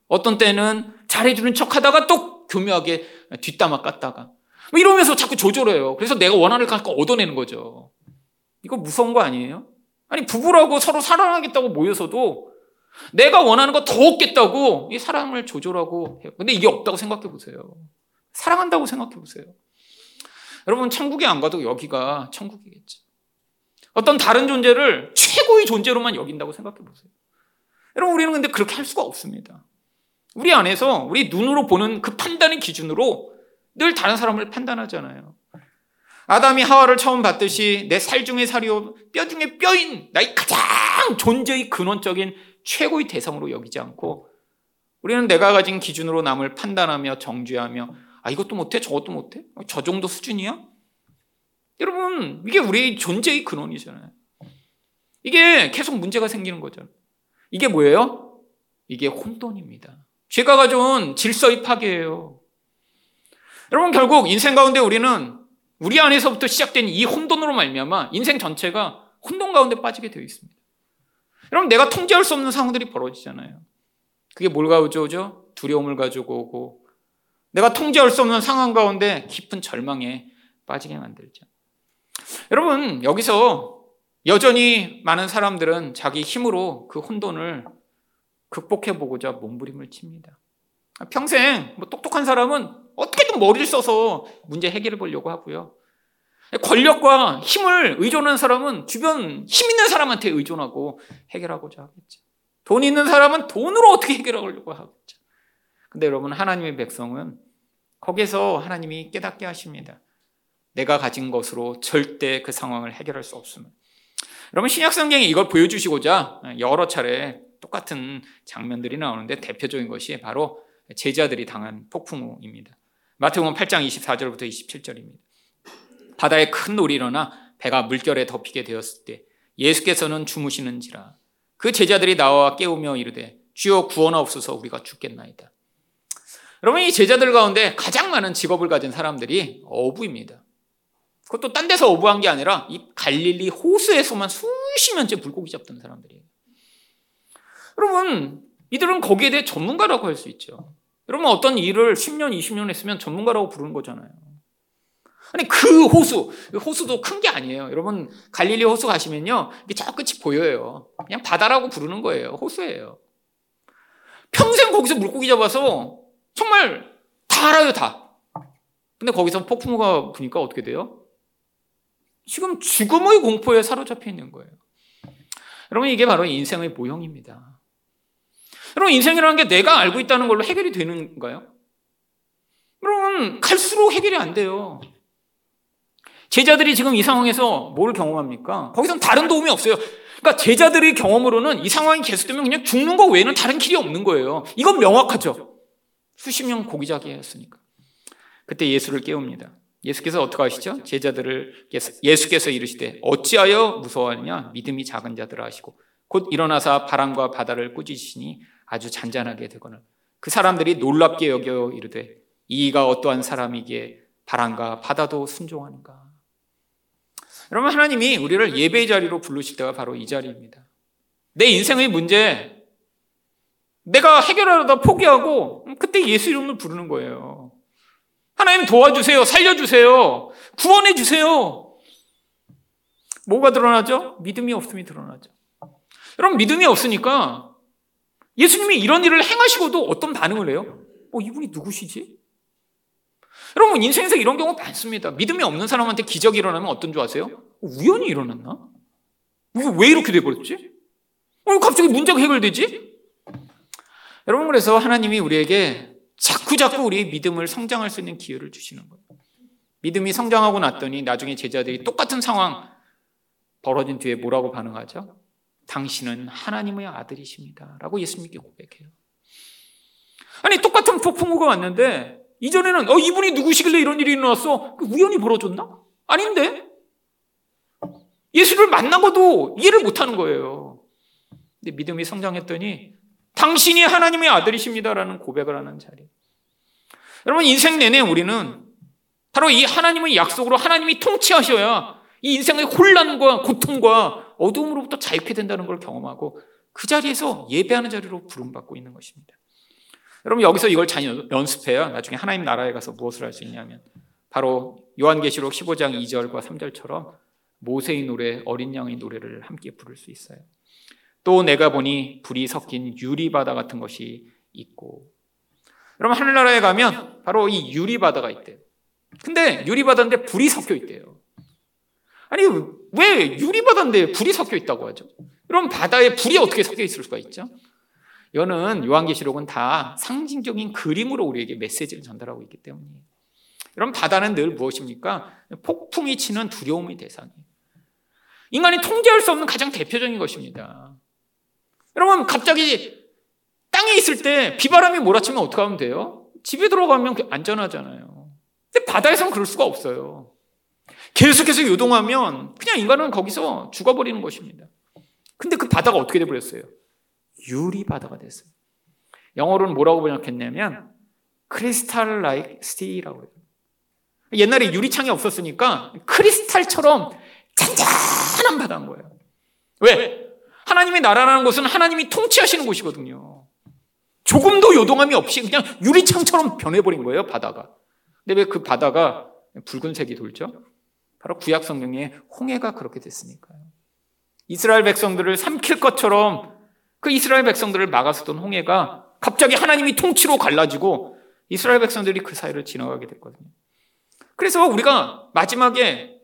어떤 때는 잘해주는 척 하다가 또 교묘하게 뒷담화 깠다가 뭐 이러면서 자꾸 조절해요. 그래서 내가 원하는 걸 갖고 얻어내는 거죠. 이거 무서운 거 아니에요? 아니 부부라고 서로 사랑하겠다고 모여서도 내가 원하는 거 더 얻겠다고 이 사랑을 조절하고 해요. 근데 이게 없다고 생각해 보세요. 사랑한다고 생각해 보세요. 여러분 천국에 안 가도 여기가 천국이겠죠. 어떤 다른 존재를 최고의 존재로만 여긴다고 생각해 보세요. 여러분 우리는 근데 그렇게 할 수가 없습니다. 우리 안에서 우리 눈으로 보는 그 판단의 기준으로 늘 다른 사람을 판단하잖아요. 아담이 하와를 처음 봤듯이 내 살 중에 살이요 뼈 중에 뼈인 나의 가장 존재의 근원적인 최고의 대상으로 여기지 않고 우리는 내가 가진 기준으로 남을 판단하며 정죄하며 아 이것도 못해 저것도 못해 저 정도 수준이야? 여러분 이게 우리의 존재의 근원이잖아요. 이게 계속 문제가 생기는 거잖아요. 이게 뭐예요? 이게 혼돈입니다. 죄가 가져온 질서의 파괴예요. 여러분 결국 인생 가운데 우리는 우리 안에서부터 시작된 이 혼돈으로 말미암아 인생 전체가 혼돈 가운데 빠지게 되어 있습니다. 여러분 내가 통제할 수 없는 상황들이 벌어지잖아요. 그게 뭘 가져오죠? 두려움을 가지고 오고 내가 통제할 수 없는 상황 가운데 깊은 절망에 빠지게 만들죠. 여러분 여기서 여전히 많은 사람들은 자기 힘으로 그 혼돈을 극복해보고자 몸부림을 칩니다. 평생 뭐 똑똑한 사람은 어떻게든 머리를 써서 문제 해결해 보려고 하고요. 권력과 힘을 의존하는 사람은 주변 힘 있는 사람한테 의존하고 해결하고자 하겠죠. 돈 있는 사람은 돈으로 어떻게 해결하려고 하겠죠. 근데 여러분 하나님의 백성은 거기에서 하나님이 깨닫게 하십니다. 내가 가진 것으로 절대 그 상황을 해결할 수 없음을. 여러분 신약 성경에 이걸 보여주시고자 여러 차례 똑같은 장면들이 나오는데 대표적인 것이 바로 제자들이 당한 폭풍우입니다. 마태복음 팔 장 이십사 절부터 이십칠 절입니다. 바다에 큰 놀이 일어나 배가 물결에 덮이게 되었을 때 예수께서는 주무시는지라 그 제자들이 나와 깨우며 이르되 주여 구원하옵소서 우리가 죽겠나이다. 여러분 이 제자들 가운데 가장 많은 직업을 가진 사람들이 어부입니다. 그것도 딴 데서 어부한 게 아니라 이 갈릴리 호수에서만 수십 년째 물고기 잡던 사람들이에요. 여러분 이들은 거기에 대해 전문가라고 할 수 있죠. 여러분 어떤 일을 십 년, 이십 년 했으면 전문가라고 부르는 거잖아요. 아니 그 호수, 호수도 큰 게 아니에요. 여러분 갈릴리 호수 가시면요 이게 저 끝이 보여요. 그냥 바다라고 부르는 거예요. 호수예요. 평생 거기서 물고기 잡아서 정말 다 알아요 다. 근데 거기서 폭풍우가 부니까 어떻게 돼요? 지금 죽음의 공포에 사로잡혀 있는 거예요. 여러분 이게 바로 인생의 모형입니다. 여러분 인생이라는 게 내가 알고 있다는 걸로 해결이 되는가요? 여러분 갈수록 해결이 안 돼요. 제자들이 지금 이 상황에서 뭘 경험합니까? 거기서는 다른 도움이 없어요. 그러니까 제자들의 경험으로는 이 상황이 계속되면 그냥 죽는 거 외에는 다른 길이 없는 거예요. 이건 명확하죠. 수십 년 고기자기 했으니까. 그때 예수를 깨웁니다. 예수께서 어떻게 하시죠? 제자들을 예수께서 이르시되 어찌하여 무서워하느냐 믿음이 작은 자들아 하시고 곧 일어나사 바람과 바다를 꾸짖으시니 아주 잔잔하게 되거늘 그 사람들이 놀랍게 여겨 이르되 이가 어떠한 사람이기에 바람과 바다도 순종하는가. 여러분 하나님이 우리를 예배의 자리로 부르실 때가 바로 이 자리입니다. 내 인생의 문제 내가 해결하려다 포기하고 그때 예수 이름을 부르는 거예요. 하나님 도와주세요. 살려주세요. 구원해 주세요. 뭐가 드러나죠? 믿음이 없음이 드러나죠. 여러분 믿음이 없으니까 예수님이 이런 일을 행하시고도 어떤 반응을 해요? 어, 이분이 누구시지? 여러분 인생에서 이런 경우 많습니다. 믿음이 없는 사람한테 기적이 일어나면 어떤 줄 아세요? 어, 우연히 일어났나? 이게 왜 이렇게 돼버렸지? 어, 갑자기 문제가 해결되지? 여러분 그래서 하나님이 우리에게 자꾸자꾸 우리의 믿음을 성장할 수 있는 기회를 주시는 거예요. 믿음이 성장하고 났더니 나중에 제자들이 똑같은 상황 벌어진 뒤에 뭐라고 반응하죠? 당신은 하나님의 아들이십니다 라고 예수님께 고백해요. 아니 똑같은 폭풍우가 왔는데 이전에는 어 이분이 누구시길래 이런 일이 일어났어? 우연히 벌어졌나? 아닌데 예수를 만나고도 이해를 못하는 거예요. 근데 믿음이 성장했더니 당신이 하나님의 아들이십니다라는 고백을 하는 자리. 여러분 인생 내내 우리는 바로 이 하나님의 약속으로 하나님이 통치하셔야 이 인생의 혼란과 고통과 어두움으로부터 자유케 된다는 걸 경험하고 그 자리에서 예배하는 자리로 부름받고 있는 것입니다. 여러분 여기서 이걸 잘 연습해야 나중에 하나님 나라에 가서 무엇을 할 수 있냐면 바로 요한계시록 십오 장 이 절과 삼 절처럼 모세의 노래, 어린 양의 노래를 함께 부를 수 있어요. 또 내가 보니 불이 섞인 유리바다 같은 것이 있고, 여러분 하늘나라에 가면 바로 이 유리바다가 있대요. 근데 유리바다인데 불이 섞여 있대요. 아니 왜 유리바다인데 불이 섞여 있다고 하죠? 그럼 바다에 불이 어떻게 섞여 있을 수가 있죠? 이거는 요한계시록은 다 상징적인 그림으로 우리에게 메시지를 전달하고 있기 때문이에요. 여러분 바다는 늘 무엇입니까? 폭풍이 치는 두려움의 대상이에요. 인간이 통제할 수 없는 가장 대표적인 것입니다. 여러분 갑자기 땅에 있을 때 비바람이 몰아치면 어떻게 하면 돼요? 집에 들어가면 안전하잖아요. 근데 바다에서는 그럴 수가 없어요. 계속해서 요동하면 그냥 인간은 거기서 죽어버리는 것입니다. 근데 그 바다가 어떻게 돼버렸어요? 유리바다가 됐어요. 영어로는 뭐라고 번역했냐면 크리스탈 라이크 스티라고 해요. 옛날에 유리창이 없었으니까 크리스탈처럼 잔잔한 바다인 거예요. 왜? 하나님의 나라라는 곳은 하나님이 통치하시는 곳이거든요. 조금도 요동함이 없이 그냥 유리창처럼 변해버린 거예요, 바다가. 근데 왜 그 바다가 붉은색이 돌죠? 바로 구약 성경에 홍해가 그렇게 됐으니까요. 이스라엘 백성들을 삼킬 것처럼 그 이스라엘 백성들을 막아서던 홍해가 갑자기 하나님이 통치로 갈라지고 이스라엘 백성들이 그 사이를 지나가게 됐거든요. 그래서 우리가 마지막에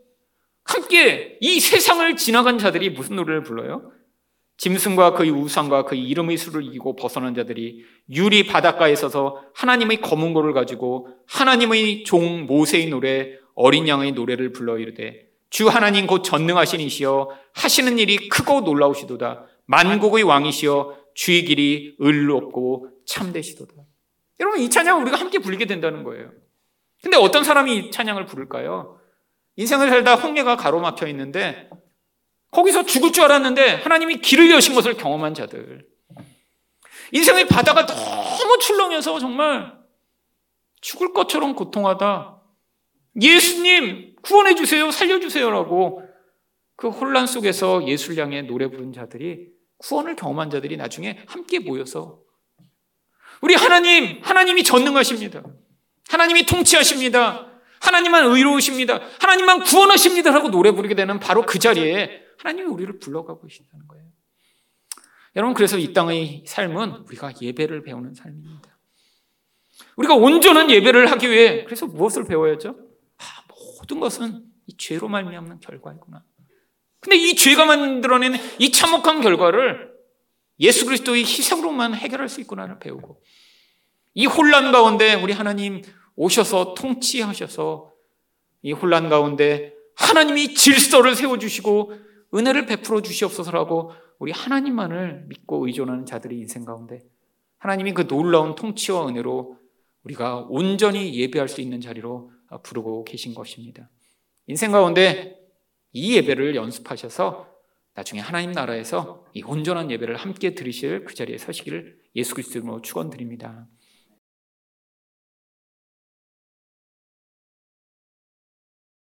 함께 이 세상을 지나간 자들이 무슨 노래를 불러요? 짐승과 그의 우상과 그의 이름의 수를 이기고 벗어난 자들이 유리 바닷가에 서서 하나님의 검은 고를 가지고 하나님의 종 모세의 노래, 어린 양의 노래를 불러 이르되 주 하나님 곧 전능하신 이시여 하시는 일이 크고 놀라우시도다. 만국의 왕이시여 주의 길이 의롭고 참되시도다. 여러분 이 찬양을 우리가 함께 부르게 된다는 거예요. 근데 어떤 사람이 이 찬양을 부를까요? 인생을 살다 홍해가 가로막혀 있는데 거기서 죽을 줄 알았는데 하나님이 길을 여신 것을 경험한 자들. 인생의 바다가 너무 출렁여서 정말 죽을 것처럼 고통하다. 예수님 구원해 주세요, 살려주세요라고 그 혼란 속에서 예수를 향해 노래 부른 자들이, 구원을 경험한 자들이 나중에 함께 모여서 우리 하나님, 하나님이 전능하십니다. 하나님이 통치하십니다. 하나님만 의로우십니다. 하나님만 구원하십니다라고 노래 부르게 되는 바로 그 자리에 하나님이 우리를 불러가고 계신다는 거예요. 여러분 그래서 이 땅의 삶은 우리가 예배를 배우는 삶입니다. 우리가 온전한 예배를 하기 위해 그래서 무엇을 배워야죠? 아, 모든 것은 이 죄로 말미암는 결과이구나. 근데 이 죄가 만들어내는 이 참혹한 결과를 예수 그리스도의 희생으로만 해결할 수 있구나를 배우고, 이 혼란 가운데 우리 하나님 오셔서 통치하셔서 이 혼란 가운데 하나님이 질서를 세워주시고 은혜를 베풀어 주시옵소서라고 우리 하나님만을 믿고 의존하는 자들의 인생 가운데 하나님이 그 놀라운 통치와 은혜로 우리가 온전히 예배할 수 있는 자리로 부르고 계신 것입니다. 인생 가운데 이 예배를 연습하셔서 나중에 하나님 나라에서 이 온전한 예배를 함께 드리실 그 자리에 서시기를 예수 그리스도로 축원드립니다.